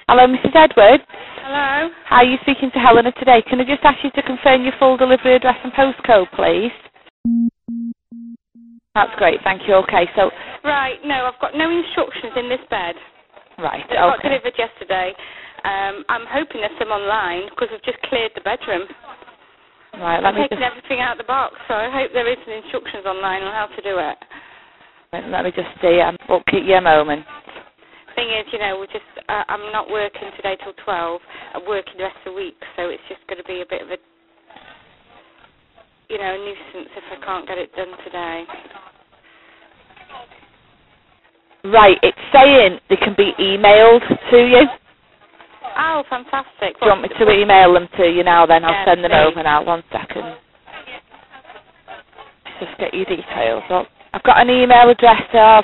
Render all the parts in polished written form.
Hello, Mrs. Edwards. Hello? How are you speaking to Helena today? Can I just ask you to confirm your full delivery address and postcode, please? That's great, thank you. Okay, so... Right, no, I've got no instructions in this bed. Right, It got okay. delivered yesterday. I'm hoping there's some online because I've just cleared the bedroom. Right, let I've me taken everything out of the box, so I hope there is some instructions online on how to do it. just see. We'll keep you a moment. Thing is, you know, I'm not working today till 12. I'm working the rest of the week, so it's just going to be a bit of a, you know, a nuisance if I can't get it done today. Right, it's saying they can be emailed to you. Oh, fantastic. Do you want me to email them to you now then? I'll send them please. over now. 1 second. Just get your details up. I've got an email address of...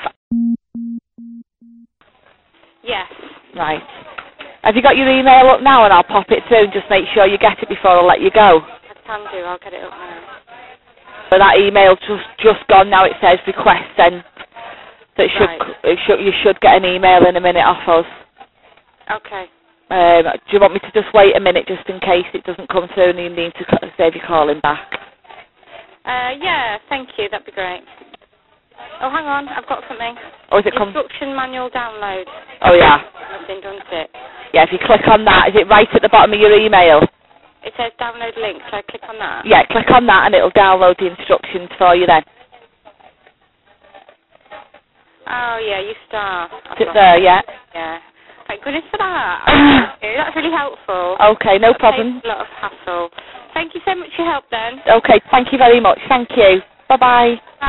Yes. Right. Have you got your email up now and I'll pop it through and just make sure you get it before I let you go? I can do. I'll get it up now. So that email just gone now. It says request sent. So you should get an email in a minute off us. Okay. Do you want me to just wait a minute just in case it doesn't come through and you need to save your calling back? Yeah, thank you. That'd be great. Oh, hang on. I've got something. Or is it Instruction manual download. Oh, yeah. Nothing, doesn't it? Yeah, if you click on that, is it right at the bottom of your email? It says download link, so I click on that? Yeah, click on that and it'll download the instructions for you then. Oh, yeah, you start. Is it there, yeah? Yeah. Thank goodness for that. That's really helpful. Okay, no problem. Saves a lot of hassle. Thank you so much for your help then. Okay, thank you very much. Thank you. Bye-bye.